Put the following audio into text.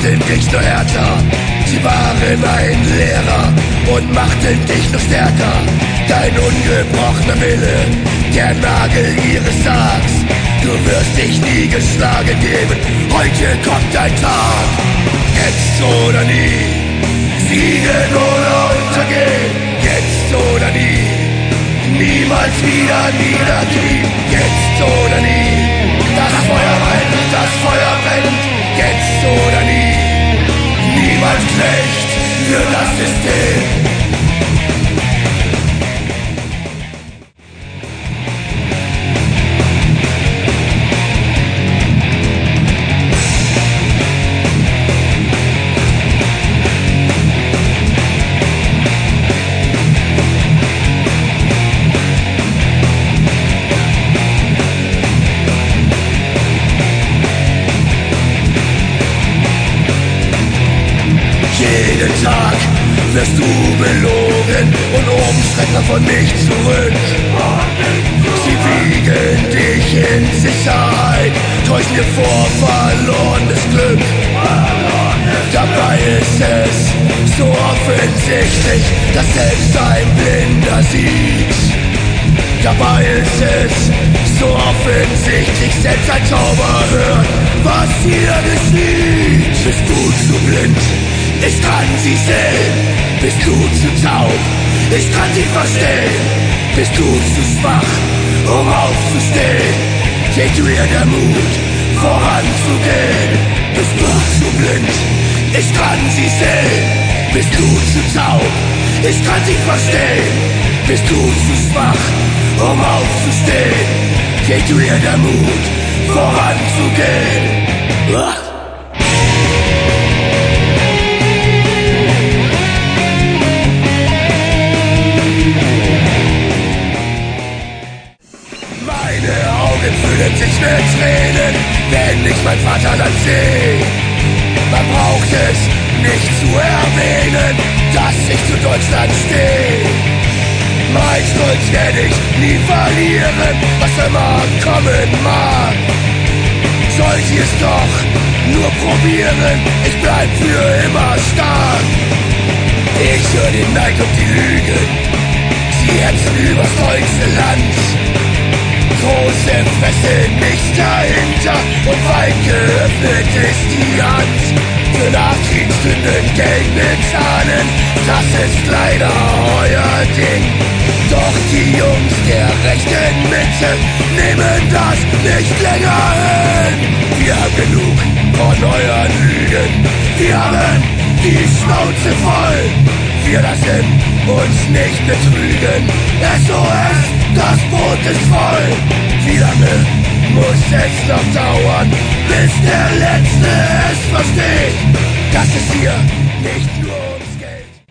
machten dich nur härter. Sie waren ein Lehrer und machten dich noch stärker. Dein ungebrochener Wille, der Nagel ihres Sargs. Du wirst dich nie geschlagen geben, heute kommt dein Tag. Jetzt oder nie, siegen oder untergehen. Jetzt oder nie, niemals wieder niederknien. Jetzt oder nie, das Feuer brennt. Jetzt oder nie, niemals Knecht für das System. Jeden Tag wirst du belogen und oben schreckt von mich zurück. Sie wiegen dich in Sicherheit, täuschen dir vor verlorenes Glück. Dabei ist es so offensichtlich, dass selbst ein Blinder sieht. Dabei ist es so offensichtlich, selbst ein Zauber hört, was hier geschieht. Bist du zu blind? Ich kann sie sehen. Bist du zu taub? Ich kann sie verstehen. Bist du zu schwach, um aufzustehen? Fehlt dir der Mut, voranzugehen? Bist du zu blind? Ich kann sie sehen. Bist du zu taub? Ich kann sie verstehen. Bist du zu schwach, um aufzustehen? Fehlt dir der Mut, voranzugehen? Füllen sich mit Tränen, wenn ich mein Vaterland seh. Man braucht es nicht zu erwähnen, dass ich zu Deutschland steh. Mein Stolz werde ich nie verlieren, was immer kommen mag. Sollt ihr es doch nur probieren, ich bleib für immer stark. Ich höre den Neid und die Lügen, sie hetzen übers deutsche Land. Große Fresse, nichts dahinter und weit geöffnet ist die Hand. Für Nachkriegssünden Geld bezahlen, das ist leider euer Ding. Doch die Jungs der rechten Mitte nehmen das nicht länger hin. Wir haben genug von euren Lügen, wir haben die Schnauze voll. Wir lassen uns nicht betrügen, SOS, das Boot ist voll. Wie lange muss es noch dauern, bis der Letzte es versteht, dass es hier nicht nur